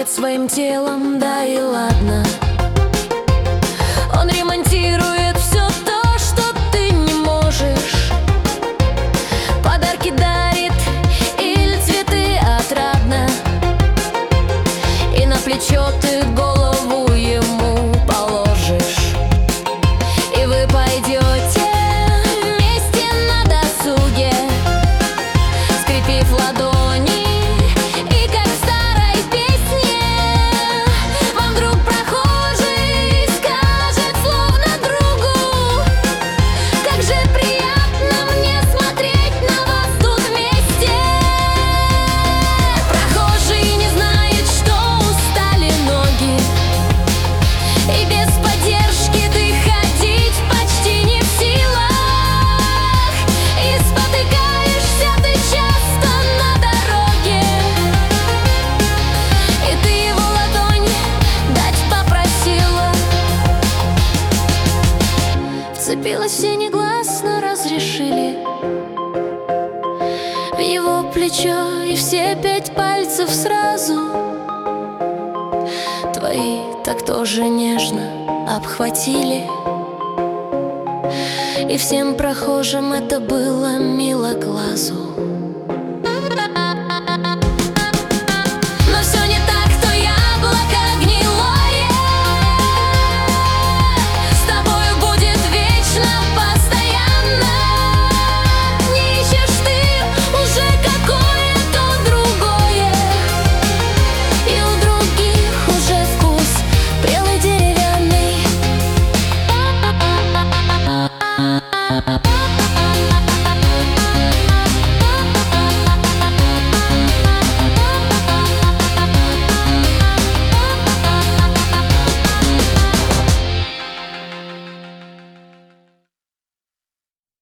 владеет своим телом, да и ладно. Он ремонтирует все то, что ты не можешь. Подарки дарит или цветы отрадно, и на плечо ты голову ему положишь. И вы пойдете вместе на досуге, скрепив ладони, и как в старой песне вам вдруг прохожий скажет словно другу: как же приятно мне смотреть на вас тут вместе. Прохожий не знает, что устали ноги, и без поддержки ты ходить почти не в силах, и спотыкаешься ты часто на дороге, и ты его ладонь дать попросила. Вцепилась все негласно, разрешили в его плечо, и все 5 пальцев сразу твои так тоже нежно обхватили. И всем прохожим это было мило глазу.